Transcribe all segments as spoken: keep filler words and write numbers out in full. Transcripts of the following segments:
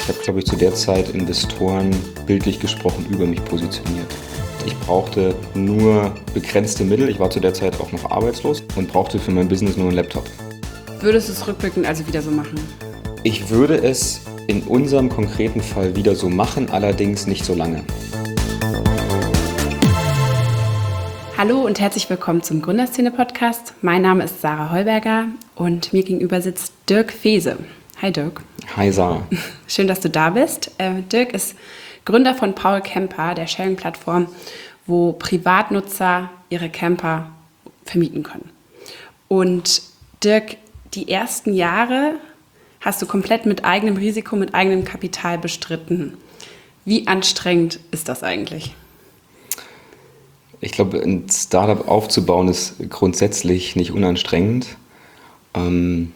Ich habe, glaube ich, zu der Zeit Investoren bildlich gesprochen über mich positioniert. Ich brauchte nur begrenzte Mittel. Ich war zu der Zeit auch noch arbeitslos und brauchte für mein Business nur einen Laptop. Würdest du es rückblickend also wieder so machen? Ich würde es in unserem konkreten Fall wieder so machen, allerdings nicht so lange. Hallo und herzlich willkommen zum Gründerszene-Podcast. Mein Name ist Sarah Heuberger und mir gegenüber sitzt Dirk Fehse. Hi Dirk. Hi Sarah. Schön, dass du da bist. Äh, Dirk ist Gründer von Paul Camper, der Sharing-Plattform, wo Privatnutzer ihre Camper vermieten können. Und Dirk, die ersten Jahre hast du komplett mit eigenem Risiko, mit eigenem Kapital bestritten. Wie anstrengend ist das eigentlich? Ich glaube, ein Startup aufzubauen ist grundsätzlich nicht unanstrengend. Ähm,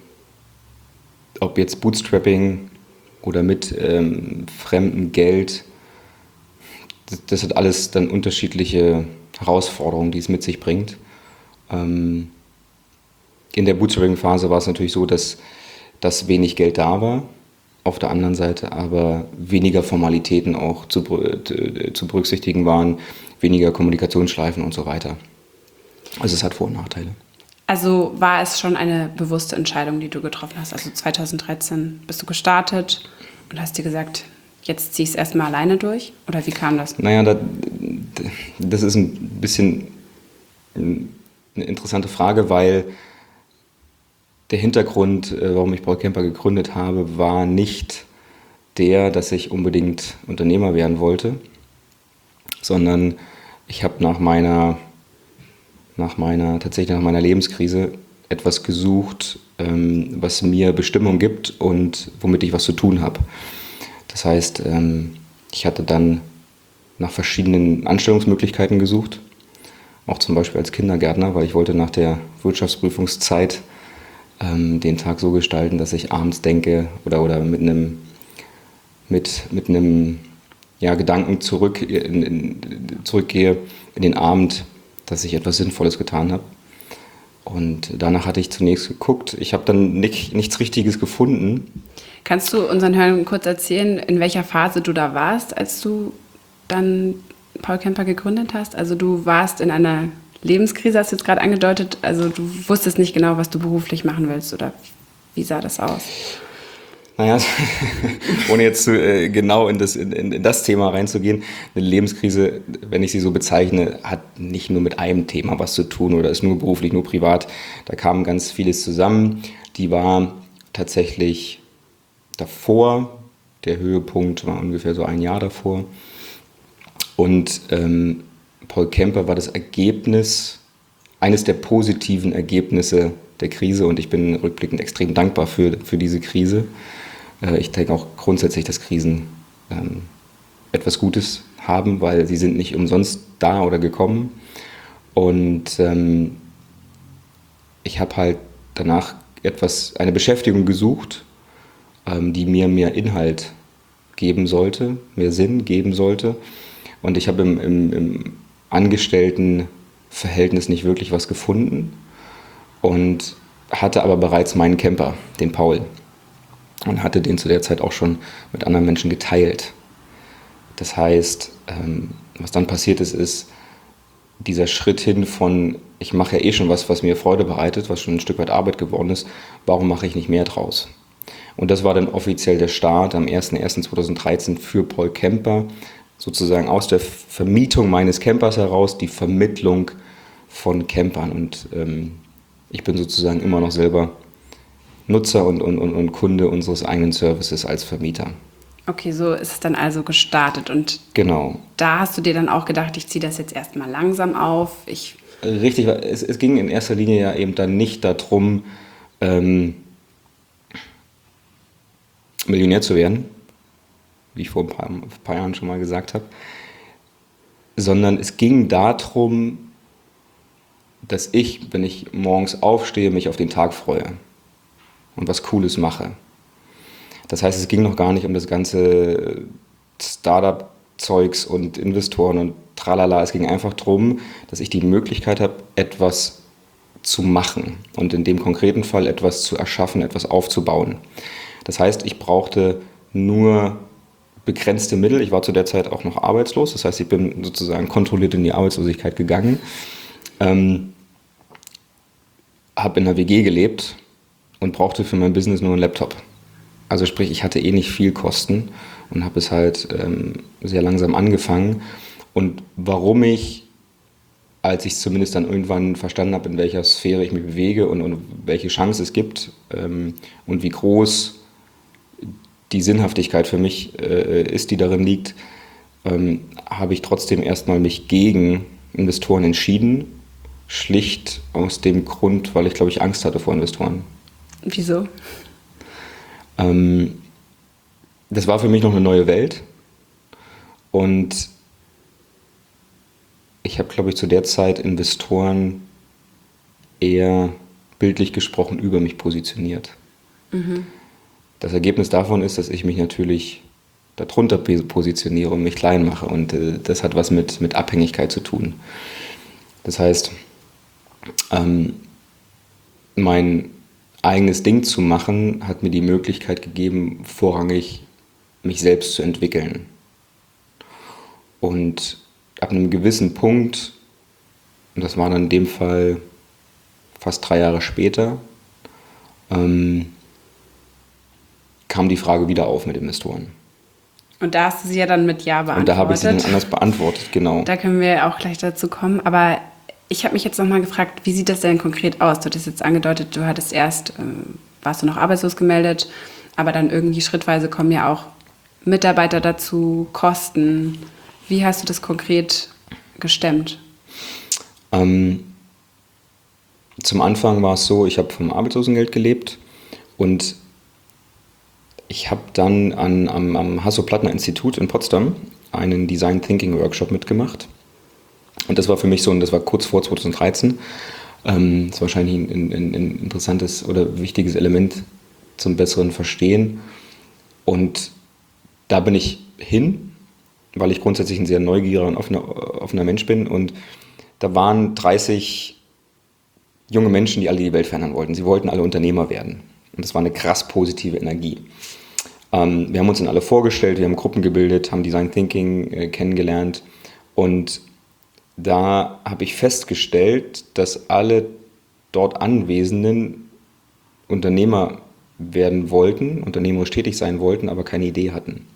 ob jetzt Bootstrapping oder mit ähm, fremdem Geld, das, das hat alles dann unterschiedliche Herausforderungen, die es mit sich bringt. Ähm, in der Bootstrapping-Phase war es natürlich so, dass, dass wenig Geld da war, auf der anderen Seite aber weniger Formalitäten auch zu, zu berücksichtigen waren, weniger Kommunikationsschleifen und so weiter. Also es hat Vor- und Nachteile. Also war es schon eine bewusste Entscheidung, die du getroffen hast? Also zweitausenddreizehn bist du gestartet und hast dir gesagt, jetzt zieh ich es erstmal alleine durch? Oder wie kam das? Naja, das, das ist ein bisschen eine interessante Frage, weil der Hintergrund, warum ich Paul Camper gegründet habe, war nicht der, dass ich unbedingt Unternehmer werden wollte, sondern ich habe nach meiner, nach meiner, tatsächlich nach meiner Lebenskrise etwas gesucht, ähm, was mir Bestimmung gibt und womit ich was zu tun habe. Das heißt, ähm, ich hatte dann nach verschiedenen Anstellungsmöglichkeiten gesucht, auch zum Beispiel als Kindergärtner, weil ich wollte nach der Wirtschaftsprüfungszeit ähm, den Tag so gestalten, dass ich abends denke oder, oder mit einem mit, mit einem ja, Gedanken zurück in, in, zurückgehe in den Abend, dass ich etwas Sinnvolles getan habe. Und danach hatte ich zunächst geguckt. Ich habe dann nicht, nichts Richtiges gefunden. Kannst du unseren Hörern kurz erzählen, in welcher Phase du da warst, als du dann Paul Camper gegründet hast? Also du warst in einer Lebenskrise, hast du jetzt gerade angedeutet. Also du wusstest nicht genau, was du beruflich machen willst, oder wie sah das aus? Naja, ohne jetzt zu, äh, genau in das, in, in das Thema reinzugehen, eine Lebenskrise, wenn ich sie so bezeichne, hat nicht nur mit einem Thema was zu tun oder ist nur beruflich, nur privat. Da kam ganz vieles zusammen. Die war tatsächlich davor, der Höhepunkt war ungefähr so ein Jahr davor. Und ähm, Paul Camper war das Ergebnis, eines der positiven Ergebnisse der Krise, und ich bin rückblickend extrem dankbar für, für diese Krise. Ich denke auch grundsätzlich, dass Krisen ähm, etwas Gutes haben, weil sie sind nicht umsonst da oder gekommen. Und ähm, ich habe halt danach etwas, eine Beschäftigung gesucht, ähm, die mir mehr Inhalt geben sollte, mehr Sinn geben sollte. Und ich habe im, im, im Angestelltenverhältnis nicht wirklich was gefunden und hatte aber bereits meinen Camper, den Paul. Und hatte den zu der Zeit auch schon mit anderen Menschen geteilt. Das heißt, ähm, was dann passiert ist, ist dieser Schritt hin von, ich mache ja eh schon was, was mir Freude bereitet, was schon ein Stück weit Arbeit geworden ist, warum mache ich nicht mehr draus? Und das war dann offiziell der Start am erster erster zweitausenddreizehn für Paul Camper, sozusagen aus der Vermietung meines Campers heraus, die Vermittlung von Campern. Und ähm, ich bin sozusagen immer noch selber Nutzer und, und, und Kunde unseres eigenen Services als Vermieter. Okay, so ist es dann also gestartet. Und genau. Da hast du dir dann auch gedacht, ich ziehe das jetzt erstmal langsam auf. Ich Richtig, es, es ging in erster Linie ja eben dann nicht darum, ähm, Millionär zu werden, wie ich vor ein paar, ein paar Jahren schon mal gesagt habe, sondern es ging darum, dass ich, wenn ich morgens aufstehe, mich auf den Tag freue und was Cooles mache. Das heißt, es ging noch gar nicht um das ganze Startup-Zeugs und Investoren und tralala. Es ging einfach darum, dass ich die Möglichkeit habe, etwas zu machen und in dem konkreten Fall etwas zu erschaffen, etwas aufzubauen. Das heißt, ich brauchte nur begrenzte Mittel. Ich war zu der Zeit auch noch arbeitslos, das heißt, ich bin sozusagen kontrolliert in die Arbeitslosigkeit gegangen, ähm, habe in einer W G gelebt und brauchte für mein Business nur einen Laptop. Also sprich, ich hatte eh nicht viel Kosten und habe es halt ähm, sehr langsam angefangen. Und warum ich, als ich zumindest dann irgendwann verstanden habe, in welcher Sphäre ich mich bewege und, und welche Chance es gibt ähm, und wie groß die Sinnhaftigkeit für mich äh, ist, die darin liegt, ähm, habe ich trotzdem erstmal mich gegen Investoren entschieden. Schlicht aus dem Grund, weil ich, glaube ich, Angst hatte vor Investoren. Wieso? Ähm, das war für mich noch eine neue Welt. Und ich habe, glaube ich, zu der Zeit Investoren eher bildlich gesprochen über mich positioniert. Mhm. Das Ergebnis davon ist, dass ich mich natürlich darunter positioniere und mich klein mache. Und äh, das hat was mit, mit Abhängigkeit zu tun. Das heißt, ähm, mein eigenes Ding zu machen, hat mir die Möglichkeit gegeben, vorrangig mich selbst zu entwickeln. Und ab einem gewissen Punkt, und das war dann in dem Fall fast drei Jahre später, ähm, kam die Frage wieder auf mit Investoren. Und da hast du sie ja dann mit Ja beantwortet. Und da habe ich sie dann anders beantwortet, genau. Da können wir auch gleich dazu kommen. Aber ich habe mich jetzt nochmal gefragt, wie sieht das denn konkret aus? Du hattest jetzt angedeutet, du hattest erst, ähm, warst du noch arbeitslos gemeldet, aber dann irgendwie schrittweise kommen ja auch Mitarbeiter dazu, Kosten. Wie hast du das konkret gestemmt? Ähm, zum Anfang war es so, ich habe vom Arbeitslosengeld gelebt und ich habe dann an, am, am Hasso-Plattner-Institut in Potsdam einen Design Thinking Workshop mitgemacht. Und das war für mich so, und das war kurz vor zwanzig dreizehn, ähm, das ist wahrscheinlich ein, ein, ein interessantes oder wichtiges Element zum besseren Verstehen. Und da bin ich hin, weil ich grundsätzlich ein sehr neugieriger und offener, offener Mensch bin. Und da waren dreißig junge Menschen, die alle die Welt verändern wollten. Sie wollten alle Unternehmer werden. Und das war eine krass positive Energie. Ähm, wir haben uns dann alle vorgestellt, wir haben Gruppen gebildet, haben Design Thinking äh, kennengelernt. Und da habe ich festgestellt, dass alle dort Anwesenden Unternehmer werden wollten, unternehmerisch tätig sein wollten, aber keine Idee hatten.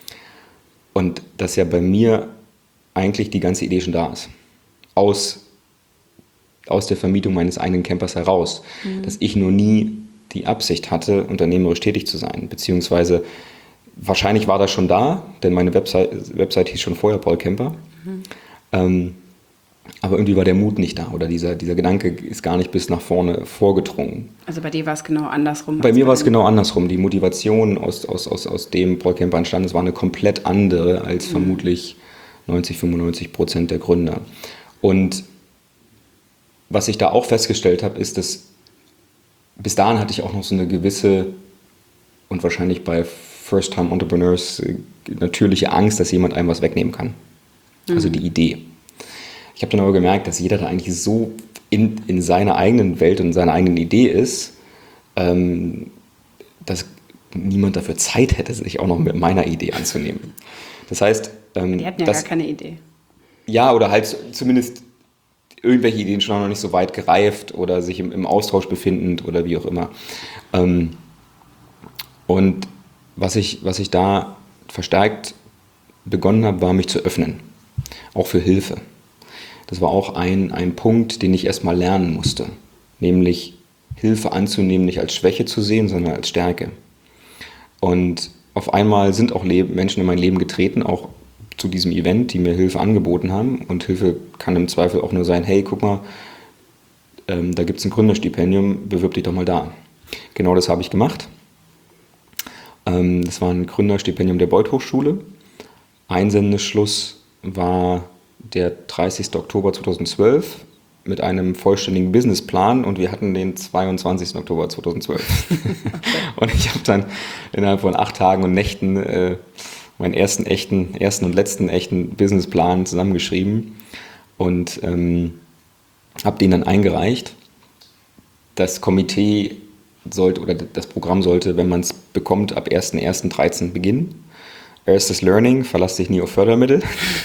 Und dass ja bei mir eigentlich die ganze Idee schon da ist. Aus, aus der Vermietung meines eigenen Campers heraus. Mhm. Dass ich nur nie die Absicht hatte, unternehmerisch tätig zu sein. Beziehungsweise wahrscheinlich war das schon da, denn meine Website, Website hieß schon vorher Paul Kemper. Mhm. Ähm, aber irgendwie war der Mut nicht da oder dieser, dieser Gedanke ist gar nicht bis nach vorne vorgedrungen. Also bei dir war es genau andersrum? Bei mir war es genau andersrum. Die Motivation, aus, aus, aus, aus dem Paul Kemper entstanden ist, war eine komplett andere als mhm. vermutlich neunzig, fünfundneunzig Prozent der Gründer. Und was ich da auch festgestellt habe, ist, dass bis dahin hatte ich auch noch so eine gewisse und wahrscheinlich bei First-Time-Entrepreneurs natürliche Angst, dass jemand einem was wegnehmen kann. Mhm. Also die Idee. Ich habe dann aber gemerkt, dass jeder da eigentlich so in, in seiner eigenen Welt und seiner eigenen Idee ist, ähm, dass niemand dafür Zeit hätte, sich auch noch mit meiner Idee anzunehmen. Das heißt... Ähm, Die hatten ja dass, gar keine Idee. Ja, oder halt zumindest irgendwelche Ideen schon noch nicht so weit gereift oder sich im, im Austausch befindend oder wie auch immer. Ähm, und was ich, was ich da verstärkt begonnen habe, war mich zu öffnen. Auch für Hilfe. Das war auch ein, ein Punkt, den ich erstmal lernen musste. Nämlich Hilfe anzunehmen, nicht als Schwäche zu sehen, sondern als Stärke. Und auf einmal sind auch Leben, Menschen in mein Leben getreten, auch zu diesem Event, die mir Hilfe angeboten haben. Und Hilfe kann im Zweifel auch nur sein, hey, guck mal, ähm, da gibt es ein Gründerstipendium, bewirb dich doch mal da. Genau das habe ich gemacht. Ähm, das war ein Gründerstipendium der Beuth Hochschule. Einsendeschluss war der dreißigster Oktober zweitausendzwölf mit einem vollständigen Businessplan und wir hatten den zweiundzwanzigster Oktober zweitausendzwölf. Und ich habe dann innerhalb von acht Tagen und Nächten äh, meinen ersten echten, ersten und letzten echten Businessplan zusammengeschrieben und ähm, habe den dann eingereicht. Das Komitee sollte, oder das Programm sollte, wenn man es bekommt, ab erster erster dreizehn beginnen. Erstes Learning, verlass dich nie auf Fördermittel.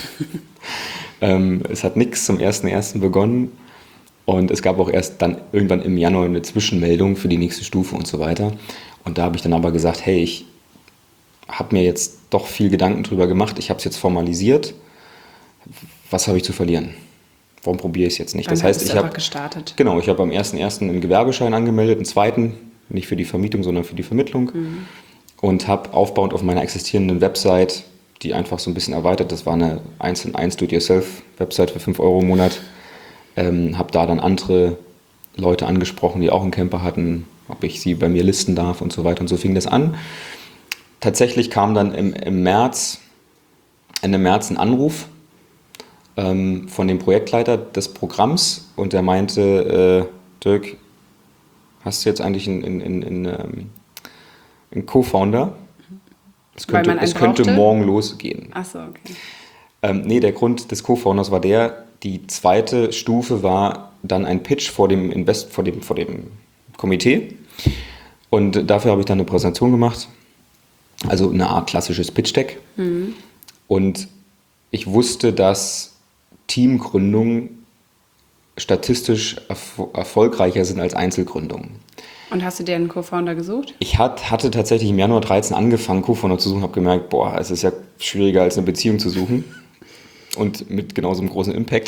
ähm, es hat nichts zum erster erster begonnen. Und es gab auch erst dann irgendwann im Januar eine Zwischenmeldung für die nächste Stufe und so weiter. Und da habe ich dann aber gesagt, hey, ich habe mir jetzt doch viel Gedanken drüber gemacht, ich habe es jetzt formalisiert, was habe ich zu verlieren? Warum probiere ich es jetzt nicht? Dann das heißt, ich habe gestartet. Genau, ich habe am erster erster einen Gewerbeschein angemeldet, einen zweiten, nicht für die Vermietung, sondern für die Vermittlung mhm. und habe aufbauend auf meiner existierenden Website, die einfach so ein bisschen erweitert, das war eine eins in eins Do-it-yourself-Website für fünf Euro im Monat, ähm, habe da dann andere Leute angesprochen, die auch einen Camper hatten, ob ich sie bei mir listen darf und so weiter, und so fing das an. Tatsächlich kam dann im, im März, Ende März ein Anruf ähm, von dem Projektleiter des Programms und der meinte, äh, Dirk, hast du jetzt eigentlich einen, einen, einen, einen, einen Co-Founder? Es könnte, es könnte morgen losgehen. Ach so, okay. Ähm, nee, der Grund des Co-Founders war der, die zweite Stufe war dann ein Pitch vor dem Invest, vor dem, vor dem Komitee. Und dafür habe ich dann eine Präsentation gemacht. Also eine Art klassisches Pitch-Deck. Mhm. Und ich wusste, dass Teamgründungen statistisch erf- erfolgreicher sind als Einzelgründungen. Und hast du dir einen Co-Founder gesucht? Ich hat, hatte tatsächlich im Januar dreizehn angefangen, Co-Founder zu suchen, habe gemerkt, boah, es ist ja schwieriger als eine Beziehung zu suchen. Und mit genauso einem großen Impact.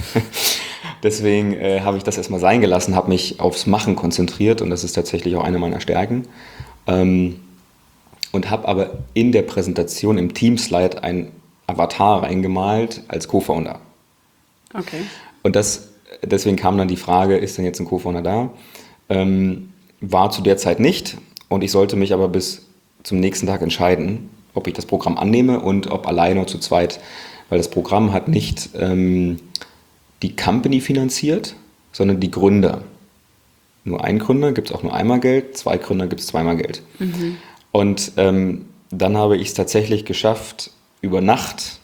Deswegen äh, habe ich das erstmal sein gelassen, habe mich aufs Machen konzentriert und das ist tatsächlich auch eine meiner Stärken. Ähm, und habe aber in der Präsentation im Teamslide ein Avatar reingemalt als Co-Founder. Okay. Und das, deswegen kam dann die Frage, ist denn jetzt ein Co-Founder da? Ähm, war zu der Zeit nicht und ich sollte mich aber bis zum nächsten Tag entscheiden, ob ich das Programm annehme und ob alleine oder zu zweit. Weil das Programm hat nicht ähm, die Company finanziert, sondern die Gründer. Nur ein Gründer gibt es auch nur einmal Geld, zwei Gründer gibt es zweimal Geld. Mhm. Und ähm, dann habe ich es tatsächlich geschafft, über Nacht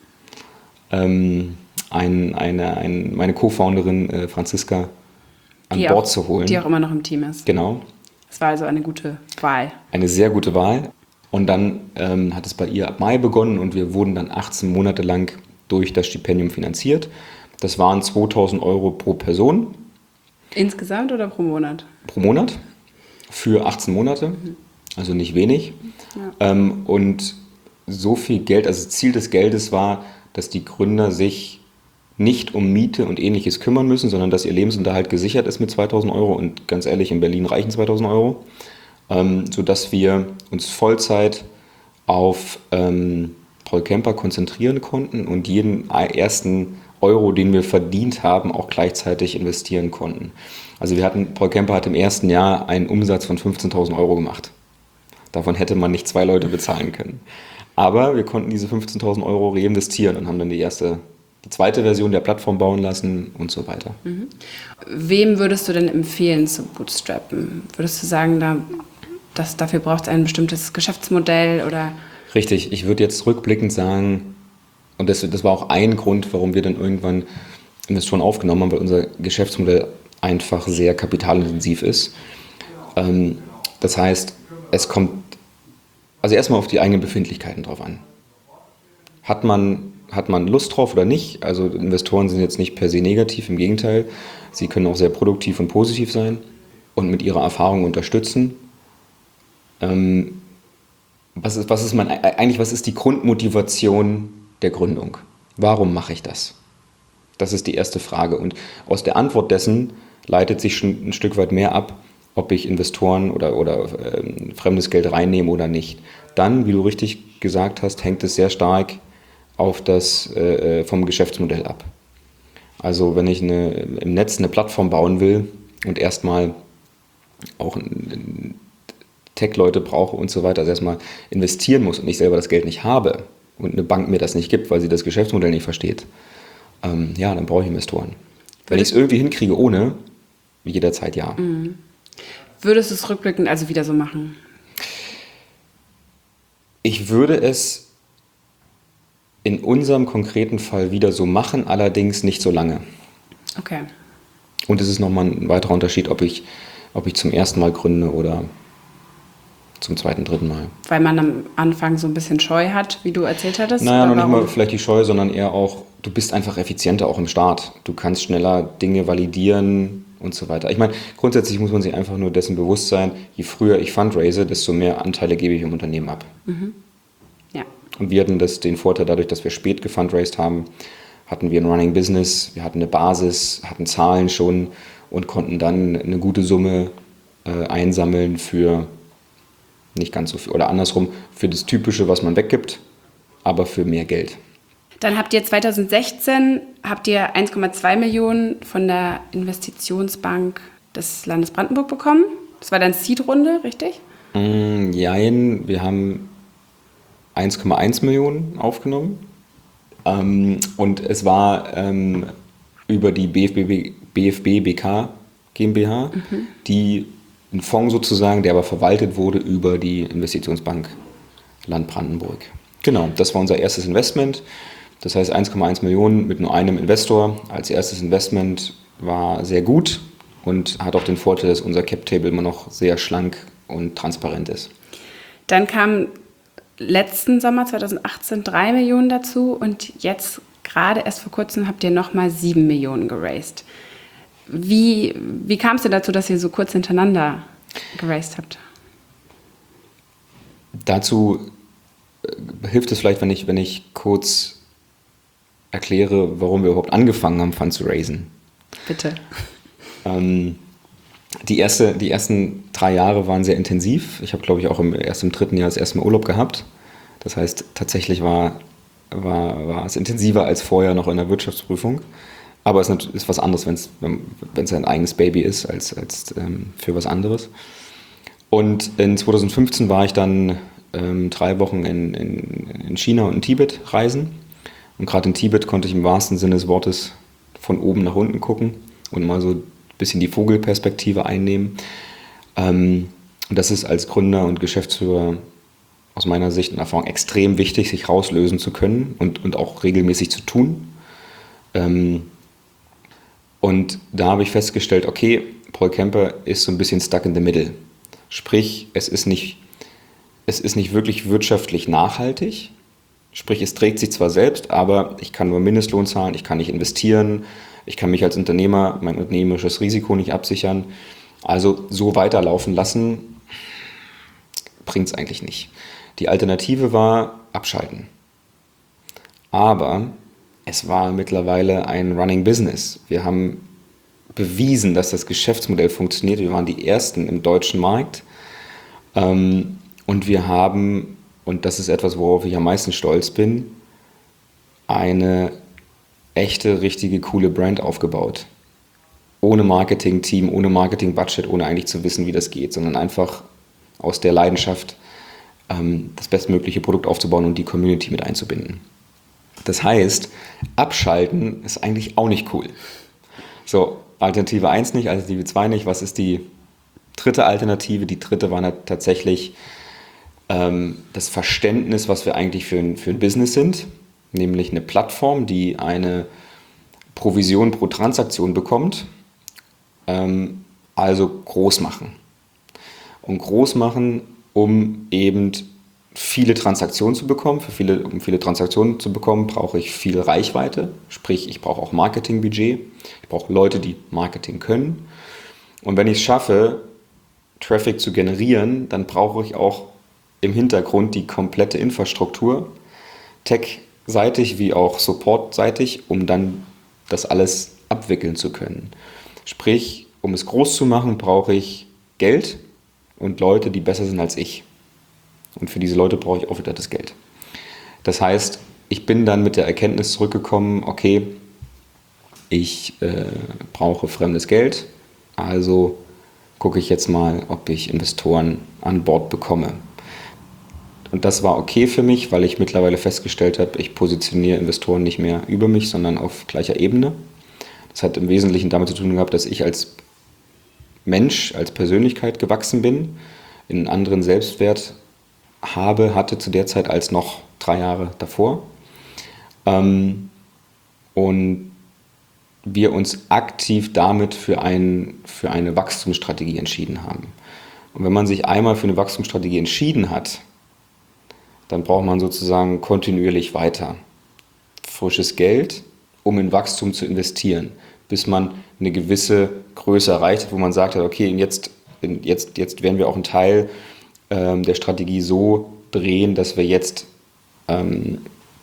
ähm, ein, eine, ein, meine Co-Founderin äh, Franziska an die Bord auch, zu holen. Die auch immer noch im Team ist. Genau. Das war also eine gute Wahl. Eine sehr gute Wahl. Und dann ähm, hat es bei ihr ab Mai begonnen und wir wurden dann achtzehn Monate lang durch das Stipendium finanziert. Das waren zweitausend Euro pro Person. Insgesamt oder pro Monat? Pro Monat für achtzehn Monate, mhm. also nicht wenig. Ja. Ähm, und so viel Geld, also das Ziel des Geldes war, dass die Gründer sich nicht um Miete und Ähnliches kümmern müssen, sondern dass ihr Lebensunterhalt gesichert ist mit zweitausend Euro. Und ganz ehrlich, in Berlin reichen zweitausend Euro. Ähm, sodass wir uns Vollzeit auf ähm, Paul Camper konzentrieren konnten und jeden ersten Euro, den wir verdient haben, auch gleichzeitig investieren konnten. Also wir hatten, Paul Camper hat im ersten Jahr einen Umsatz von fünfzehntausend Euro gemacht. Davon hätte man nicht zwei Leute bezahlen können. Aber wir konnten diese fünfzehntausend Euro reinvestieren und haben dann die erste, die zweite Version der Plattform bauen lassen und so weiter. Mhm. Wem würdest du denn empfehlen zu bootstrappen? Würdest du sagen, da Das, dafür braucht es ein bestimmtes Geschäftsmodell oder? Richtig, ich würde jetzt rückblickend sagen, und das, das war auch ein Grund, warum wir dann irgendwann Investoren aufgenommen haben, weil unser Geschäftsmodell einfach sehr kapitalintensiv ist. Ähm, das heißt, es kommt also erstmal auf die eigenen Befindlichkeiten drauf an. Hat man, hat man Lust drauf oder nicht? Also Investoren sind jetzt nicht per se negativ, im Gegenteil. Sie können auch sehr produktiv und positiv sein und mit ihrer Erfahrung unterstützen. Ähm, was ist, was ist mein, eigentlich, was ist die Grundmotivation der Gründung? Warum mache ich das? Das ist die erste Frage. Und aus der Antwort dessen leitet sich schon ein Stück weit mehr ab, ob ich Investoren oder, oder äh, fremdes Geld reinnehme oder nicht. Dann, wie du richtig gesagt hast, hängt es sehr stark auf das, äh, vom Geschäftsmodell ab. Also wenn ich eine, im Netz eine Plattform bauen will und erstmal auch ein Tech-Leute brauche und so weiter, also erstmal investieren muss und ich selber das Geld nicht habe und eine Bank mir das nicht gibt, weil sie das Geschäftsmodell nicht versteht, ähm, ja, dann brauche ich Investoren. Wenn ich es irgendwie hinkriege ohne, jederzeit ja. Mhm. Würdest du es rückblickend also wieder so machen? Ich würde es in unserem konkreten Fall wieder so machen, allerdings nicht so lange. Okay. Und es ist nochmal ein weiterer Unterschied, ob ich ob ich zum ersten Mal gründe oder zum zweiten, dritten Mal. Weil man am Anfang so ein bisschen Scheu hat, wie du erzählt hattest? Naja, oder noch nicht warum? mal vielleicht die Scheu, sondern eher auch, du bist einfach effizienter auch im Start. Du kannst schneller Dinge validieren und so weiter. Ich meine, grundsätzlich muss man sich einfach nur dessen bewusst sein, je früher ich fundraise, desto mehr Anteile gebe ich im Unternehmen ab. Ja. Und wir hatten das, den Vorteil, dadurch, dass wir spät gefundraised haben, hatten wir ein Running Business, wir hatten eine Basis, hatten Zahlen schon und konnten dann eine gute Summe äh, einsammeln für nicht ganz so viel, oder andersrum, für das Typische, was man weggibt, aber für mehr Geld. Dann habt ihr zwanzig sechzehn habt ihr eins Komma zwei Millionen von der Investitionsbank des Landes Brandenburg bekommen. Das war dann Seed-Runde, richtig? Mm, jein, wir haben eins Komma eins Millionen aufgenommen. Ähm, und es war ähm, über die B F B, B F B B K GmbH, mhm. die ein Fonds sozusagen, der aber verwaltet wurde über die Investitionsbank Land Brandenburg. Genau, das war unser erstes Investment. Das heißt eins Komma eins Millionen mit nur einem Investor als erstes Investment war sehr gut und hat auch den Vorteil, dass unser Cap-Table immer noch sehr schlank und transparent ist. Dann kam letzten Sommer zwanzig achtzehn drei Millionen dazu und jetzt gerade erst vor kurzem habt ihr nochmal sieben Millionen geraced. Wie, wie kam es denn dazu, dass ihr so kurz hintereinander geraced habt? Dazu äh, hilft es vielleicht, wenn ich, wenn ich kurz erkläre, warum wir überhaupt angefangen haben, Fund zu raisen. Bitte. Ähm, die, erste, die ersten drei Jahre waren sehr intensiv. Ich habe, glaube ich, auch im, erst im dritten Jahr das erste Mal Urlaub gehabt. Das heißt, tatsächlich war, war, war es intensiver als vorher noch in der Wirtschaftsprüfung. Aber es ist was anderes, wenn's, wenn es ein eigenes Baby ist, als, als ähm, für was anderes. Und in zwanzig fünfzehn war ich dann ähm, drei Wochen in, in, in China und in Tibet reisen. Und gerade in Tibet konnte ich im wahrsten Sinne des Wortes von oben nach unten gucken und mal so ein bisschen die Vogelperspektive einnehmen. Ähm, und das ist als Gründer und Geschäftsführer aus meiner Sicht und Erfahrung extrem wichtig, sich rauslösen zu können und, und auch regelmäßig zu tun. Ähm, Und da habe ich festgestellt, okay, Paul Kemper ist so ein bisschen stuck in the middle. Sprich, es ist nicht, es ist nicht wirklich wirtschaftlich nachhaltig. Sprich, es trägt sich zwar selbst, aber ich kann nur Mindestlohn zahlen, ich kann nicht investieren, ich kann mich als Unternehmer, mein unternehmerisches Risiko nicht absichern. Also so weiterlaufen lassen, bringt es eigentlich nicht. Die Alternative war abschalten. Aber es war mittlerweile ein Running Business. Wir haben bewiesen, dass das Geschäftsmodell funktioniert. Wir waren die Ersten im deutschen Markt. Und wir haben, und das ist etwas, worauf ich am meisten stolz bin, eine echte, richtige, coole Brand aufgebaut. Ohne Marketing-Team, ohne Marketing-Budget, ohne eigentlich zu wissen, wie das geht, sondern einfach aus der Leidenschaft, das bestmögliche Produkt aufzubauen und die Community mit einzubinden. Das heißt, abschalten ist eigentlich auch nicht cool. So, Alternative eins nicht, Alternative zwei nicht. Was ist die dritte Alternative? Die dritte war tatsächlich ähm, das Verständnis, was wir eigentlich für ein, für ein Business sind. Nämlich eine Plattform, die eine Provision pro Transaktion bekommt. Ähm, also groß machen. Und groß machen, um eben viele Transaktionen zu bekommen. Für viele, um viele Transaktionen zu bekommen, brauche ich viel Reichweite. Sprich, ich brauche auch Marketingbudget. Ich brauche Leute, die Marketing können. Und wenn ich es schaffe, Traffic zu generieren, dann brauche ich auch im Hintergrund die komplette Infrastruktur, tech-seitig wie auch support-seitig, um dann das alles abwickeln zu können. Sprich, um es groß zu machen, brauche ich Geld und Leute, die besser sind als ich. Und für diese Leute brauche ich auch wieder das Geld. Das heißt, ich bin dann mit der Erkenntnis zurückgekommen, okay, ich äh, brauche fremdes Geld, also gucke ich jetzt mal, ob ich Investoren an Bord bekomme. Und das war okay für mich, weil ich mittlerweile festgestellt habe, ich positioniere Investoren nicht mehr über mich, sondern auf gleicher Ebene. Das hat im Wesentlichen damit zu tun gehabt, dass ich als Mensch, als Persönlichkeit gewachsen bin, in einen anderen Selbstwert habe, hatte zu der Zeit als noch drei Jahre davor. Ähm, und wir uns aktiv damit für, ein, für eine Wachstumsstrategie entschieden haben. Und wenn man sich einmal für eine Wachstumsstrategie entschieden hat, dann braucht man sozusagen kontinuierlich weiter frisches Geld, um in Wachstum zu investieren, bis man eine gewisse Größe erreicht hat, wo man sagt, okay, jetzt, jetzt, jetzt werden wir auch einen Teil ähm, der Strategie so drehen, dass wir jetzt ähm,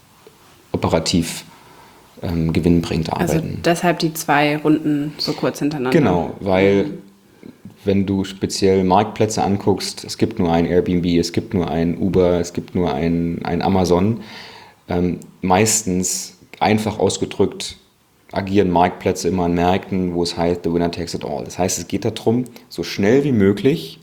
operativ ähm, gewinnbringend arbeiten. Also deshalb die zwei Runden so kurz hintereinander. Genau, weil mhm. wenn du speziell Marktplätze anguckst, es gibt nur ein Airbnb, es gibt nur ein Uber, es gibt nur ein, ein Amazon. Ähm, meistens, einfach ausgedrückt, agieren Marktplätze immer an Märkten, wo es heißt, the winner takes it all. Das heißt, es geht darum, so schnell wie möglich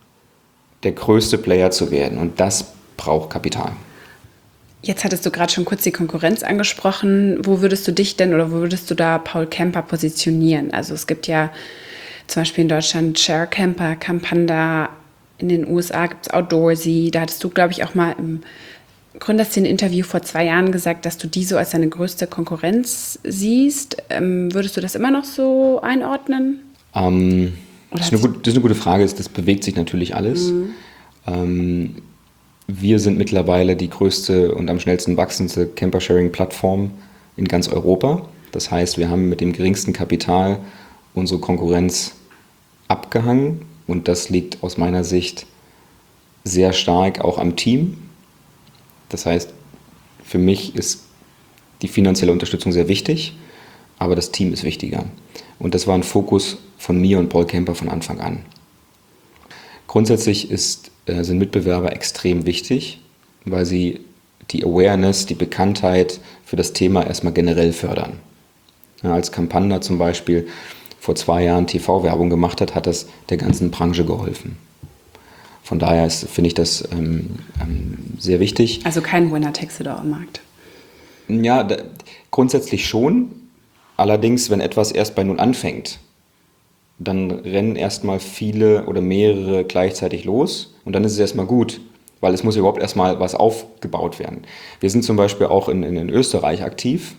der größte Player zu werden. Und das braucht Kapital. Jetzt hattest du gerade schon kurz die Konkurrenz angesprochen. Wo würdest du dich denn oder wo würdest du da Paul Camper positionieren? Also es gibt ja zum Beispiel in Deutschland ShareCamper, Campanda, in den U S A gibt es Outdoorsy. Da hattest du, glaube ich, auch mal im Gründerszene-Interview vor zwei Jahren gesagt, dass du die so als deine größte Konkurrenz siehst. Ähm, würdest du das immer noch so einordnen? Ähm, das, ist eine gut, das ist eine gute Frage. Das bewegt sich natürlich alles. Mhm. Ähm, wir sind mittlerweile die größte und am schnellsten wachsende Camper-Sharing-Plattform in ganz Europa. Das heißt, wir haben mit dem geringsten Kapital unsere Konkurrenz abgehangen. Und das liegt aus meiner Sicht sehr stark auch am Team. Das heißt, für mich ist die finanzielle Unterstützung sehr wichtig, aber das Team ist wichtiger. Und das war ein Fokus von mir und Paul Camper von Anfang an. Grundsätzlich ist, äh, sind Mitbewerber extrem wichtig, weil sie die Awareness, die Bekanntheit für das Thema erstmal generell fördern. Ja, als Campanda zum Beispiel vor zwei Jahren T V-Werbung gemacht hat, hat das der ganzen Branche geholfen. Von daher finde ich das ähm, ähm, sehr wichtig. Also kein Winner-Takes-it-all-Markt. Ja, da, grundsätzlich schon. Allerdings, wenn etwas erst bei Null anfängt, dann rennen erstmal viele oder mehrere gleichzeitig los und dann ist es erstmal gut, weil es muss überhaupt erstmal was aufgebaut werden. Wir sind zum Beispiel auch in, in, in Österreich aktiv.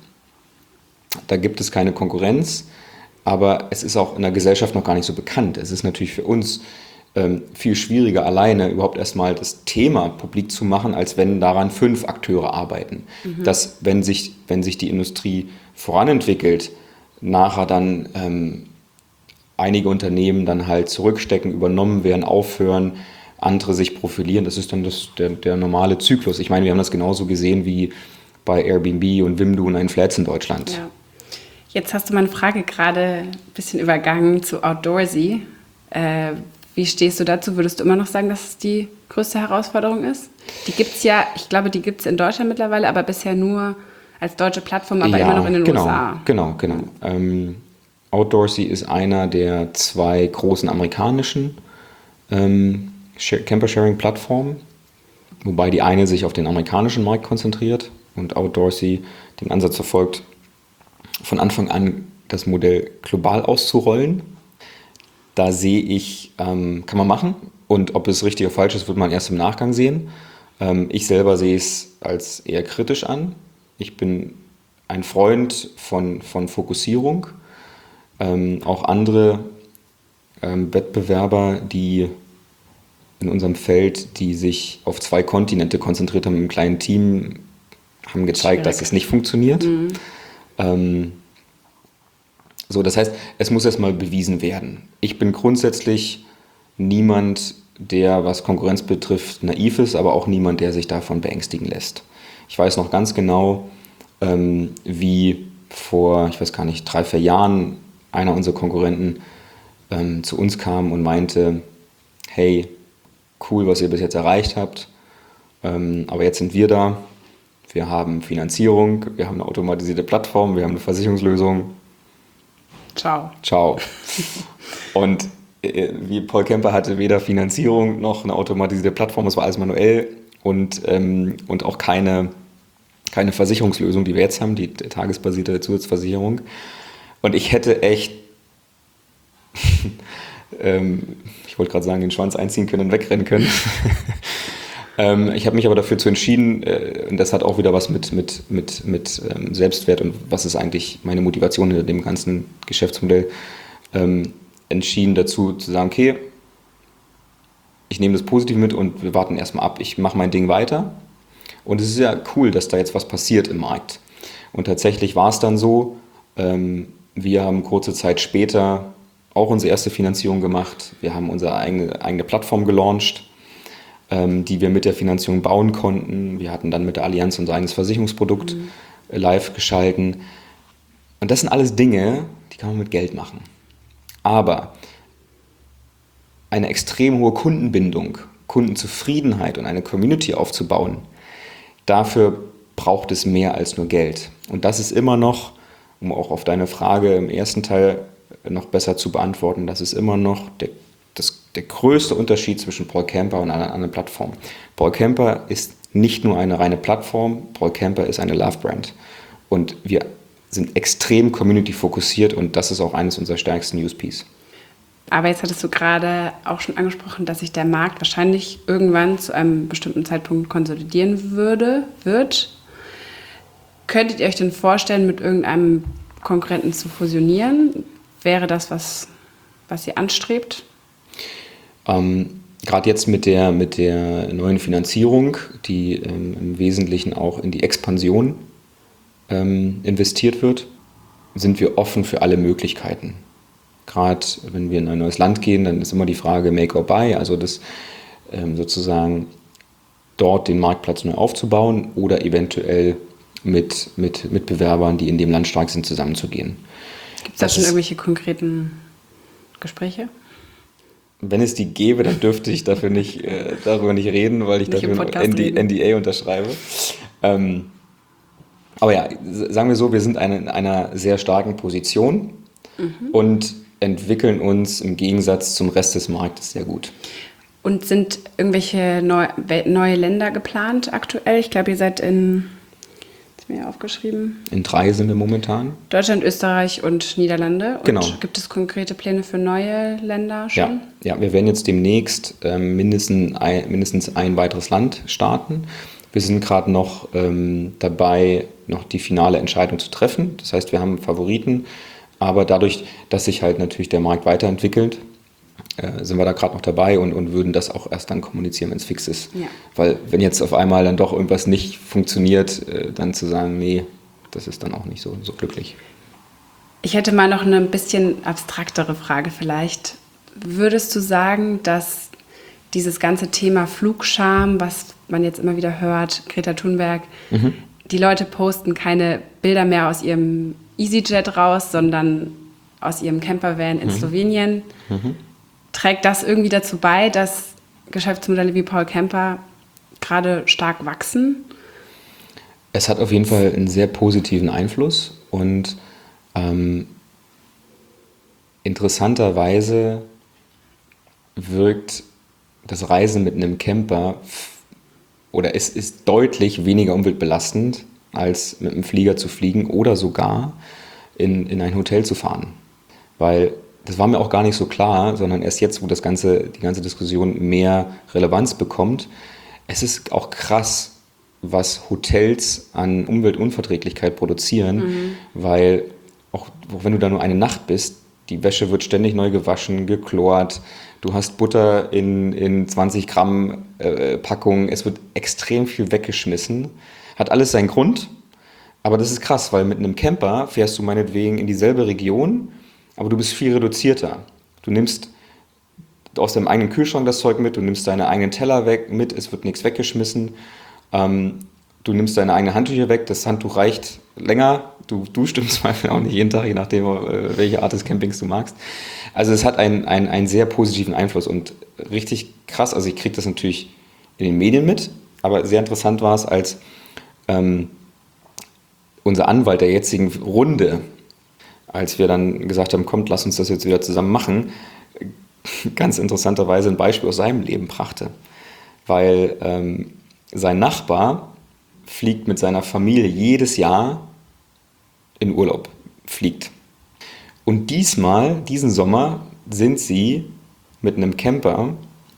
Da gibt es keine Konkurrenz, aber es ist auch in der Gesellschaft noch gar nicht so bekannt. Es ist natürlich für uns viel schwieriger, alleine überhaupt erstmal das Thema publik zu machen, als wenn daran fünf Akteure arbeiten. Mhm. Dass, wenn sich, wenn sich die Industrie voranentwickelt, nachher dann ähm, einige Unternehmen dann halt zurückstecken, übernommen werden, aufhören, andere sich profilieren. Das ist dann das, der, der normale Zyklus. Ich meine, wir haben das genauso gesehen wie bei Airbnb und Wimdu und ein Flats in Deutschland. Ja. Jetzt hast du meine Frage gerade ein bisschen übergangen zu Outdoorsy. Äh, Wie stehst du dazu? Würdest du immer noch sagen, dass es die größte Herausforderung ist? Die gibt es ja, ich glaube, die gibt es in Deutschland mittlerweile, aber bisher nur als deutsche Plattform, aber ja, immer noch in den genau, U S A. Genau, genau. Ähm, Outdoorsy ist einer der zwei großen amerikanischen ähm, Camper-Sharing-Plattformen, wobei die eine sich auf den amerikanischen Markt konzentriert und Outdoorsy den Ansatz verfolgt, von Anfang an das Modell global auszurollen. Da sehe ich, ähm, kann man machen und ob es richtig oder falsch ist, wird man erst im Nachgang sehen. Ähm, ich selber sehe es als eher kritisch an. Ich bin ein Freund von, von Fokussierung. Ähm, auch andere ähm, Wettbewerber, die in unserem Feld, die sich auf zwei Kontinente konzentriert haben, im kleinen Team, haben gezeigt, Schwierig. dass es nicht funktioniert. Mhm. Ähm, So, das heißt, es muss erstmal bewiesen werden. Ich bin grundsätzlich niemand, der, was Konkurrenz betrifft, naiv ist, aber auch niemand, der sich davon beängstigen lässt. Ich weiß noch ganz genau, ähm, wie vor, ich weiß gar nicht, drei, vier Jahren einer unserer Konkurrenten ähm, zu uns kam und meinte, hey, cool, was ihr bis jetzt erreicht habt, ähm, aber jetzt sind wir da, wir haben Finanzierung, wir haben eine automatisierte Plattform, wir haben eine Versicherungslösung. Ciao. Ciao. Und äh, wie Paul Camper hatte weder Finanzierung noch eine automatisierte Plattform, es war alles manuell und, ähm, und auch keine, keine Versicherungslösung, die wir jetzt haben, die tagesbasierte Zusatzversicherung. Und ich hätte echt, ähm, ich wollte gerade sagen, den Schwanz einziehen können und wegrennen können. Ähm, ich habe mich aber dafür zu entschieden, äh, und das hat auch wieder was mit, mit, mit, mit ähm, Selbstwert und was ist eigentlich meine Motivation hinter dem ganzen Geschäftsmodell, ähm, entschieden dazu zu sagen, okay, ich nehme das positiv mit und wir warten erstmal ab, ich mache mein Ding weiter. Und es ist ja cool, dass da jetzt was passiert im Markt. Und tatsächlich war es dann so, ähm, wir haben kurze Zeit später auch unsere erste Finanzierung gemacht. Wir haben unsere eigene, eigene Plattform gelauncht, ähm, die wir mit der Finanzierung bauen konnten. Wir hatten dann mit der Allianz unser eigenes Versicherungsprodukt mhm. live geschalten. Und das sind alles Dinge, die kann man mit Geld machen. Aber eine extrem hohe Kundenbindung, Kundenzufriedenheit und eine Community aufzubauen, dafür braucht es mehr als nur Geld. Und das ist immer noch, um auch auf deine Frage im ersten Teil noch besser zu beantworten, das ist immer noch der, das, der größte Unterschied zwischen PaulCamper und einer anderen Plattform. PaulCamper ist nicht nur eine reine Plattform, PaulCamper ist eine Love-Brand. Und wir sind extrem community-fokussiert und das ist auch eines unserer stärksten U S Ps. Aber jetzt hattest du gerade auch schon angesprochen, dass sich der Markt wahrscheinlich irgendwann zu einem bestimmten Zeitpunkt konsolidieren würde, wird. Könntet ihr euch denn vorstellen, mit irgendeinem Konkurrenten zu fusionieren? Wäre das was, was ihr anstrebt? Ähm, Gerade jetzt mit der, mit der neuen Finanzierung, die ähm, im Wesentlichen auch in die Expansion ähm, investiert wird, sind wir offen für alle Möglichkeiten. Gerade wenn wir in ein neues Land gehen, dann ist immer die Frage Make or Buy, also das ähm, sozusagen dort den Marktplatz neu aufzubauen oder eventuell mit, mit Mitbewerbern, die in dem Land stark sind, zusammenzugehen. Gibt es da schon irgendwelche konkreten Gespräche? Wenn es die gäbe, dann dürfte ich dafür nicht, äh, darüber nicht reden, weil ich nicht dafür ein N D A unterschreibe. Ähm, aber ja, sagen wir so, wir sind eine, in einer sehr starken Position mhm. und entwickeln uns im Gegensatz zum Rest des Marktes sehr gut. Und sind irgendwelche neu, neue Länder geplant aktuell? Ich glaube, ihr seid in, ist mir aufgeschrieben. In drei sind wir momentan. Deutschland, Österreich und Niederlande. Und genau. Gibt es konkrete Pläne für neue Länder schon? Ja, ja wir werden jetzt demnächst ähm, mindestens, ein, mindestens ein weiteres Land starten. Wir sind gerade noch ähm, dabei, noch die finale Entscheidung zu treffen. Das heißt, wir haben Favoriten. Aber dadurch, dass sich halt natürlich der Markt weiterentwickelt, äh, sind wir da gerade noch dabei und, und würden das auch erst dann kommunizieren, wenn es fix ist. Ja. Weil wenn jetzt auf einmal dann doch irgendwas nicht funktioniert, äh, dann zu sagen, nee, das ist dann auch nicht so, so glücklich. Ich hätte mal noch eine bisschen abstraktere Frage vielleicht. Würdest du sagen, dass dieses ganze Thema Flugscham, was man jetzt immer wieder hört, Greta Thunberg, mhm. die Leute posten keine Bilder mehr aus ihrem EasyJet raus, sondern aus ihrem Campervan in mhm. Slowenien. Mhm. Trägt das irgendwie dazu bei, dass Geschäftsmodelle wie PaulCamper gerade stark wachsen? Es hat auf jeden Fall einen sehr positiven Einfluss und ähm, interessanterweise wirkt das Reisen mit einem Camper oder es ist deutlich weniger umweltbelastend als mit einem Flieger zu fliegen oder sogar in, in ein Hotel zu fahren. Weil das war mir auch gar nicht so klar, sondern erst jetzt, wo das ganze, die ganze Diskussion mehr Relevanz bekommt. Es ist auch krass, was Hotels an Umweltunverträglichkeit produzieren, mhm. weil auch, auch wenn du da nur eine Nacht bist, die Wäsche wird ständig neu gewaschen, geklort, du hast Butter in, in zwanzig Gramm äh, Packung, es wird extrem viel weggeschmissen. Hat alles seinen Grund, aber das ist krass, weil mit einem Camper fährst du meinetwegen in dieselbe Region, aber du bist viel reduzierter. Du nimmst aus deinem eigenen Kühlschrank das Zeug mit, du nimmst deine eigenen Teller weg mit, es wird nichts weggeschmissen. Ähm, du nimmst deine eigenen Handtücher weg, das Handtuch reicht länger, du duschst im Zweifel auch nicht jeden Tag, je nachdem, äh, welche Art des Campings du magst. Also es hat einen, einen, einen sehr positiven Einfluss und richtig krass, also ich kriege das natürlich in den Medien mit, aber sehr interessant war es, als Ähm, unser Anwalt der jetzigen Runde, als wir dann gesagt haben, kommt, lass uns das jetzt wieder zusammen machen, ganz interessanterweise ein Beispiel aus seinem Leben brachte. Weil ähm, sein Nachbar fliegt mit seiner Familie jedes Jahr in Urlaub, fliegt. Und diesmal, diesen Sommer, sind sie mit einem Camper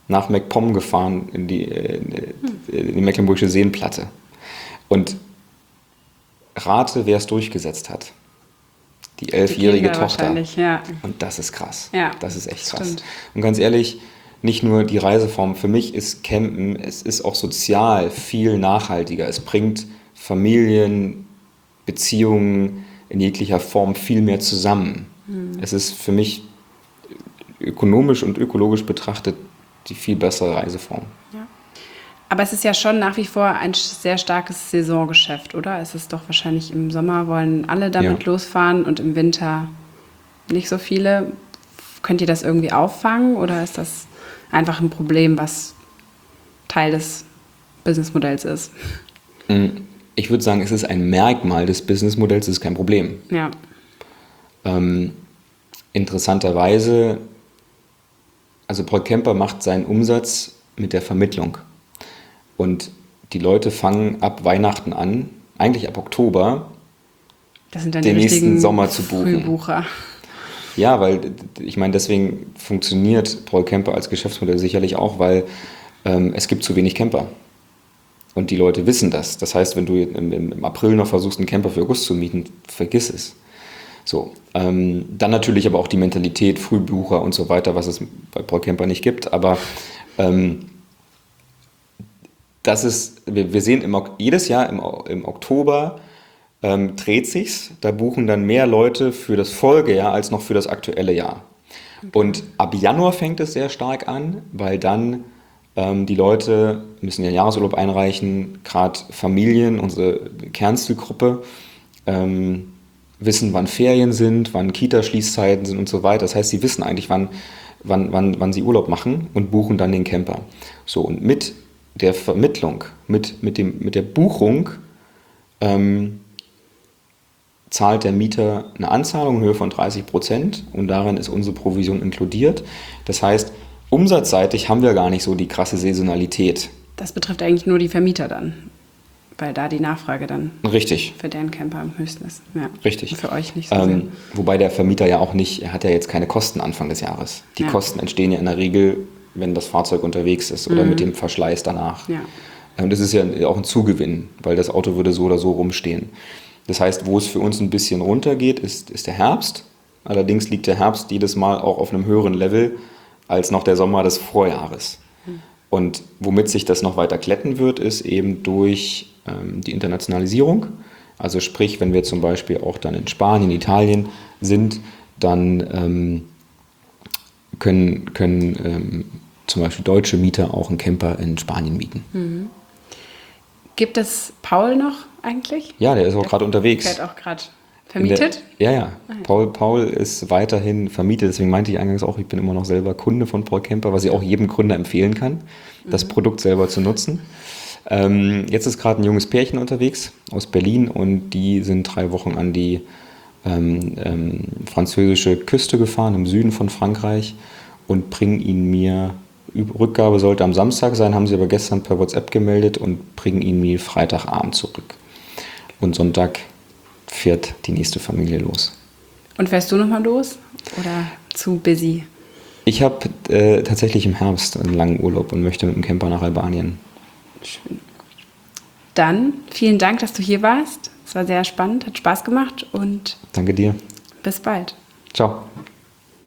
nach MacPom gefahren in die, in die Mecklenburgische Seenplatte. Und rate, wer es durchgesetzt hat. Die elfjährige Kinder Tochter. wahrscheinlich, ja. Und das ist krass. Ja, das ist echt das krass. stimmt. Und ganz ehrlich, nicht nur die Reiseform. Für mich ist Campen, es ist auch sozial viel nachhaltiger. Es bringt Familien, Beziehungen in jeglicher Form viel mehr zusammen. Mhm. Es ist für mich ökonomisch und ökologisch betrachtet die viel bessere Reiseform. Ja. Aber es ist ja schon nach wie vor ein sehr starkes Saisongeschäft, oder? Es ist doch wahrscheinlich im Sommer wollen alle damit Ja. losfahren und im Winter nicht so viele. Könnt ihr das irgendwie auffangen oder ist das einfach ein Problem, was Teil des Businessmodells ist? Ich würde sagen, es ist ein Merkmal des Businessmodells, es ist kein Problem. Ja. Ähm, interessanterweise, also Paul Camper macht seinen Umsatz mit der Vermittlung. Und die Leute fangen ab Weihnachten an, eigentlich ab Oktober, Das sind dann den die nächsten richtigen Sommer zu buchen. Frühbucher. Ja, weil ich meine, deswegen funktioniert Paul Camper als Geschäftsmodell sicherlich auch, weil ähm, es gibt zu wenig Camper. Und die Leute wissen das. Das heißt, wenn du im, im April noch versuchst, einen Camper für August zu mieten, vergiss es. So, ähm, dann natürlich aber auch die Mentalität, Frühbucher und so weiter, was es bei Paul Camper nicht gibt. Aber ähm, das ist, wir, wir sehen im, jedes Jahr im, im Oktober ähm, dreht sich's. Da buchen dann mehr Leute für das Folgejahr als noch für das aktuelle Jahr. Okay. Und ab Januar fängt es sehr stark an, weil dann ähm, die Leute müssen ihren Jahresurlaub einreichen, gerade Familien, unsere Kernzielgruppe, ähm, wissen, wann Ferien sind, wann Kita-Schließzeiten sind und so weiter. Das heißt, sie wissen eigentlich, wann, wann, wann, wann sie Urlaub machen und buchen dann den Camper. So, und mit der Vermittlung, mit, mit, dem, mit der Buchung ähm, zahlt der Mieter eine Anzahlung in Höhe von dreißig Prozent und darin ist unsere Provision inkludiert. Das heißt, umsatzseitig haben wir gar nicht so die krasse Saisonalität. Das betrifft eigentlich nur die Vermieter dann, weil da die Nachfrage dann Richtig. für deren Camper am höchsten ist. Ja. Richtig. Und für euch nicht so ähm, sehr. Wobei der Vermieter ja auch nicht, er hat ja jetzt keine Kosten Anfang des Jahres. Die Ja. Kosten entstehen ja in der Regel, wenn das Fahrzeug unterwegs ist oder Mhm. mit dem Verschleiß danach. Ja. Und das ist ja auch ein Zugewinn, weil das Auto würde so oder so rumstehen. Das heißt, wo es für uns ein bisschen runtergeht, ist, ist der Herbst. Allerdings liegt der Herbst jedes Mal auch auf einem höheren Level als noch der Sommer des Vorjahres. Mhm. Und womit sich das noch weiter glätten wird, ist eben durch ähm, die Internationalisierung. Also sprich, wenn wir zum Beispiel auch dann in Spanien, Italien sind, dann ähm, können, können ähm, zum Beispiel deutsche Mieter auch einen Camper in Spanien mieten. Mhm. Gibt es Paul noch eigentlich? Ja, der ist auch gerade unterwegs. Fährt auch gerade vermietet? Der, ja, ja. Paul, Paul ist weiterhin vermietet. Deswegen meinte ich eingangs auch, ich bin immer noch selber Kunde von Paul Camper, was ich auch jedem Gründer empfehlen kann, das mhm. Produkt selber zu nutzen. Ähm, jetzt ist gerade ein junges Pärchen unterwegs aus Berlin und die sind drei Wochen an die ähm, ähm, französische Küste gefahren, im Süden von Frankreich und bringen ihn mir, Rückgabe sollte am Samstag sein, haben sie aber gestern per WhatsApp gemeldet und bringen ihn mir Freitagabend zurück. Und Sonntag fährt die nächste Familie los. Und fährst du nochmal los oder zu busy? Ich habe äh, tatsächlich im Herbst einen langen Urlaub und möchte mit dem Camper nach Albanien. Schön. Dann vielen Dank, dass du hier warst. Es war sehr spannend, hat Spaß gemacht und danke dir. bis bald. Ciao.